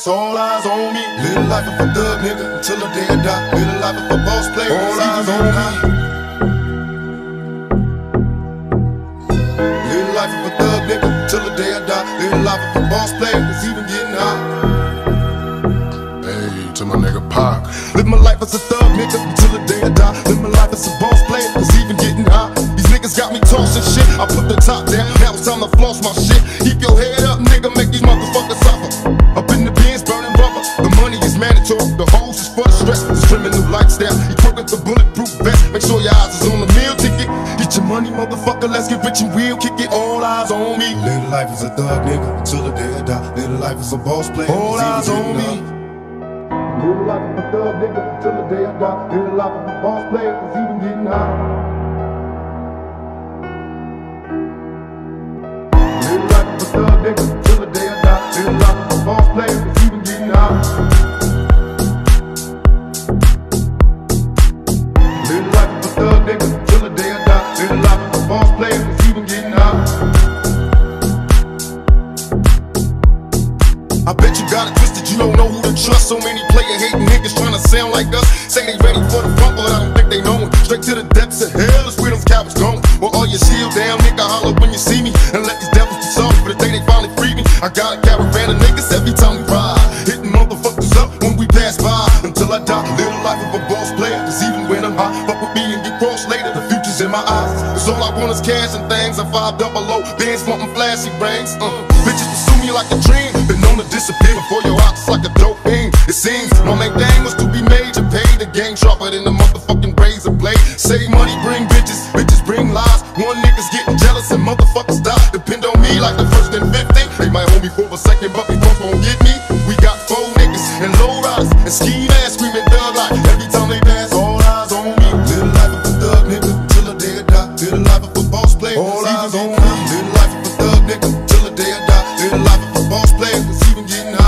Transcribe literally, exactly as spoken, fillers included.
So all eyes on me. Live the life of a thug nigga until the day I die. Live the life of a boss player. All eyes on me. Live the life of a thug nigga until the day I die. Live the life of a boss player. It's even getting hot. Hey, to my nigga Pac. Live my life as a thug nigga until the day I die. Live my life as a boss player. It's even getting hot. These niggas got me tossing shit. I put the top down. Now it's time to floss my shit. Keep your head up, nigga. Make these motherfuckers suffer. Up in the bins, burning rubber. The money is mandatory. The hose is for the stress. It's trimming new lifestyle. Equipped with the bulletproof vest. Make sure your eyes is on the meal ticket. Get your money, motherfucker. Let's get rich and real. Kick it. All eyes on me. Live the life as a thug nigga until the day I die. Live the life as a boss player. All eyes on me. Live the life of a thug nigga until the day I die. Live the life of a boss player. It's even getting hot. Live the life of a thug nigga until the day I die. Live the life of a boss player. It's even getting hot. Live the life of a thug nigga until the day I die. Live the life of a boss player. It's even getting hot. I bet you got it twisted, you don't know who to trust. So many player hating niggas trying to sound like us. Say they ready for the front, but I don't think they know it. Straight to the depths of hell is where them cowards going. Well, all your shield down, nigga, holler when you see me. And let these devils be sorry for the day they finally free me. I got a caravan of niggas every time we ride. Hitting motherfuckers up when we pass by. Until I die, live the life of a boss player. Cause even when I'm high, fuck with me and get crossed later. The future's in my eyes. Cause all I want is cash and things. I five double O, bands wanting flashy rings. Uh, bitches pursue me like a dream. Been known to disappear before your eyes like a dope fiend. It seems my main thing was to be major. Pay the game sharper than the motherfucking razor blade. Save money, bring bitches, bitches bring lies. One nigga's getting jealous and motherfuckers die. Depend on me like the first and fifteen. They might hold me for a second, but they both won't get me. We got four niggas and low riders and ski masks screaming thug like every time they pass. All eyes on me. Live the life of a thug nigga till the day I die. Live the life of a boss player. All eyes on me. Live the life of a thug nigga till the day I die. Live the life of a boss player. It's even getting hot.